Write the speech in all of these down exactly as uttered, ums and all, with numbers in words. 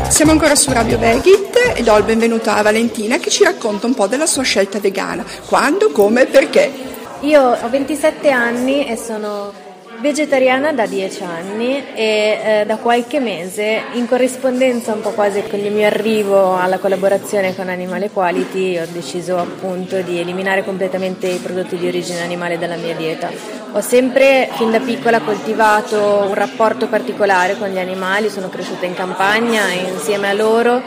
Siamo ancora su Radio Vegit e do il benvenuto a Valentina che ci racconta un po' della sua scelta vegana. Quando, come e perché? Io ho ventisette anni e sono vegetariana da dieci anni e eh, da qualche mese, in corrispondenza un po' quasi con il mio arrivo alla collaborazione con Animal Equality, ho deciso appunto di eliminare completamente i prodotti di origine animale dalla mia dieta. Ho sempre fin da piccola coltivato un rapporto particolare con gli animali, sono cresciuta in campagna insieme a loro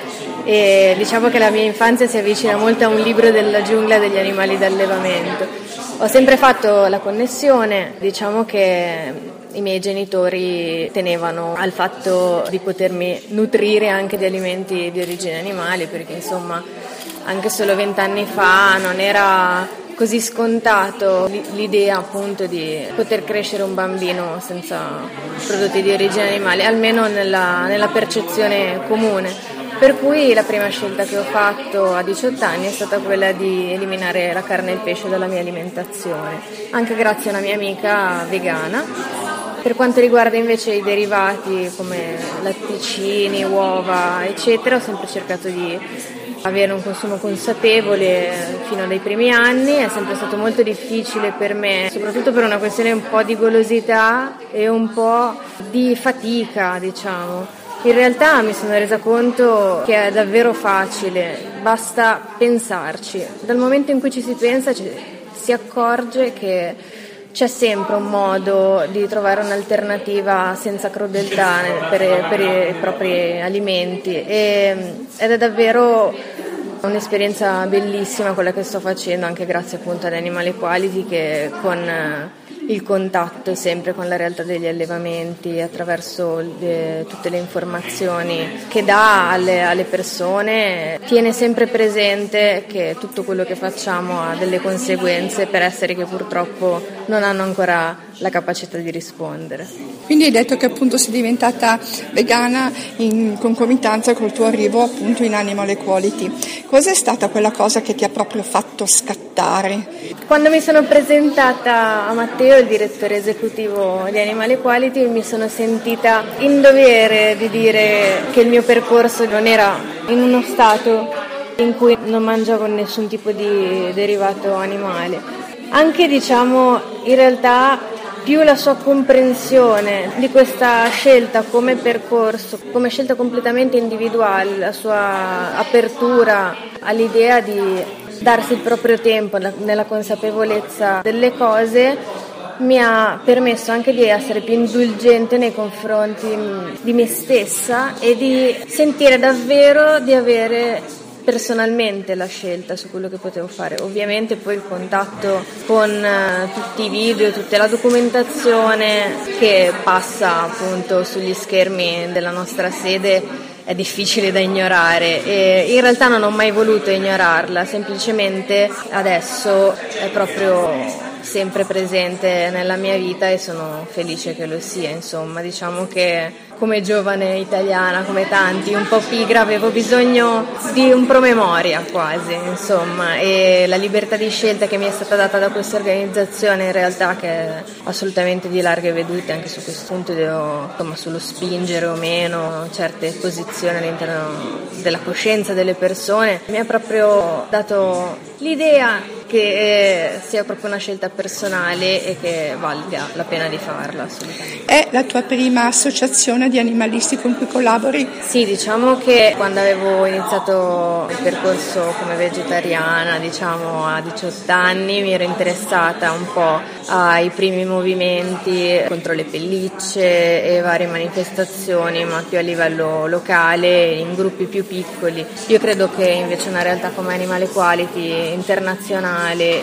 e diciamo che la mia infanzia si avvicina molto a un libro della giungla degli animali d'allevamento. Ho sempre fatto la connessione, diciamo che i miei genitori tenevano al fatto di potermi nutrire anche di alimenti di origine animale, perché insomma anche solo vent'anni fa non era così scontato l'idea appunto di poter crescere un bambino senza prodotti di origine animale, almeno nella, nella percezione comune. Per cui la prima scelta che ho fatto a diciotto anni è stata quella di eliminare la carne e il pesce dalla mia alimentazione, anche grazie a una mia amica vegana. Per quanto riguarda invece i derivati come latticini, uova, eccetera, ho sempre cercato di avere un consumo consapevole fino dai primi anni. È sempre stato molto difficile per me, soprattutto per una questione un po' di golosità e un po' di fatica, diciamo. In realtà mi sono resa conto che è davvero facile, basta pensarci. Dal momento in cui ci si pensa ci, si accorge che c'è sempre un modo di trovare un'alternativa senza crudeltà per, per i propri alimenti e, ed è davvero un'esperienza bellissima quella che sto facendo, anche grazie appunto ad Animal Equality, che con il contatto sempre con la realtà degli allevamenti attraverso le, tutte le informazioni che dà alle, alle persone, tiene sempre presente che tutto quello che facciamo ha delle conseguenze per esseri che purtroppo non hanno ancora la capacità di rispondere. Quindi hai detto che appunto sei diventata vegana in concomitanza col tuo arrivo appunto in Animal Equality. Cos'è stata quella cosa che ti ha proprio fatto scattare? Quando mi sono presentata a Matteo, il direttore esecutivo di Animal Equality, mi sono sentita in dovere di dire che il mio percorso non era in uno stato in cui non mangiavo nessun tipo di derivato animale. Anche diciamo in realtà più la sua comprensione di questa scelta come percorso, come scelta completamente individuale, la sua apertura all'idea di darsi il proprio tempo nella consapevolezza delle cose, mi ha permesso anche di essere più indulgente nei confronti di me stessa e di sentire davvero di avere personalmente la scelta su quello che potevo fare. Ovviamente poi il contatto con uh, tutti i video, tutta la documentazione che passa appunto sugli schermi della nostra sede è difficile da ignorare e in realtà non ho mai voluto ignorarla, semplicemente adesso è proprio sempre presente nella mia vita e sono felice che lo sia. Insomma, diciamo che come giovane italiana, come tanti, un po' pigra, avevo bisogno di un promemoria quasi, insomma, e la libertà di scelta che mi è stata data da questa organizzazione in realtà, che è assolutamente di larghe vedute, anche su questo punto devo, insomma, sullo spingere o meno certe posizioni all'interno della coscienza delle persone, mi ha proprio dato l'idea che sia proprio una scelta personale e che valga la pena di farla assolutamente. È la tua prima associazione di animalisti con cui collabori? Sì, diciamo che quando avevo iniziato il percorso come vegetariana, diciamo a diciotto anni, mi ero interessata un po' ai primi movimenti contro le pellicce e varie manifestazioni, ma più a livello locale, in gruppi più piccoli. Io credo che invece una realtà come Animal Equality internazionale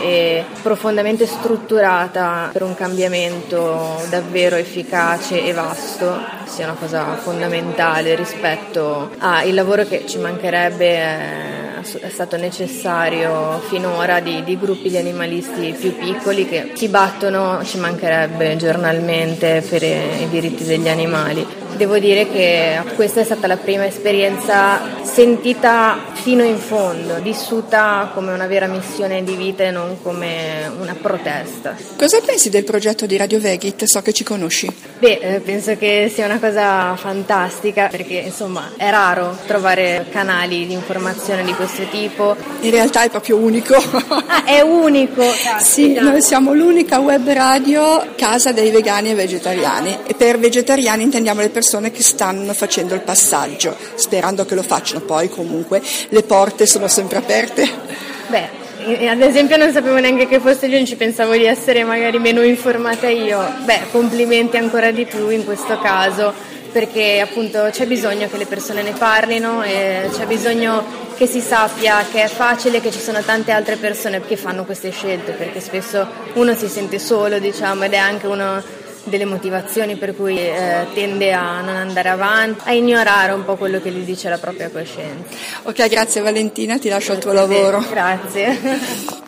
e profondamente strutturata per un cambiamento davvero efficace e vasto sia una cosa fondamentale rispetto al lavoro che ci mancherebbe, è è stato necessario finora di, di gruppi di animalisti più piccoli che si battono, ci mancherebbe, giornalmente per i diritti degli animali. Devo dire che questa è stata la prima esperienza sentita fino in fondo, vissuta come una vera missione di vita e non come una protesta. Cosa pensi del progetto di Radio Vegit? So che ci conosci. Beh, eh, penso che sia una cosa fantastica perché insomma è raro trovare canali di informazione di questo tipo. In realtà è proprio unico. Ah, è unico? Sì, noi siamo l'unica web radio casa dei vegani e vegetariani e per vegetariani intendiamo le persone che stanno facendo il passaggio, sperando che lo facciano, poi comunque le porte sono sempre aperte. Beh, ad esempio non sapevo neanche che fosse lì, ci pensavo di essere magari meno informata io. Beh, complimenti ancora di più in questo caso, perché appunto c'è bisogno che le persone ne parlino e c'è bisogno che si sappia che è facile, che ci sono tante altre persone che fanno queste scelte, perché spesso uno si sente solo, diciamo, ed è anche uno delle motivazioni per cui eh, tende a non andare avanti, a ignorare un po' quello che gli dice la propria coscienza. Ok, grazie Valentina, ti lascio al tuo lavoro. Grazie.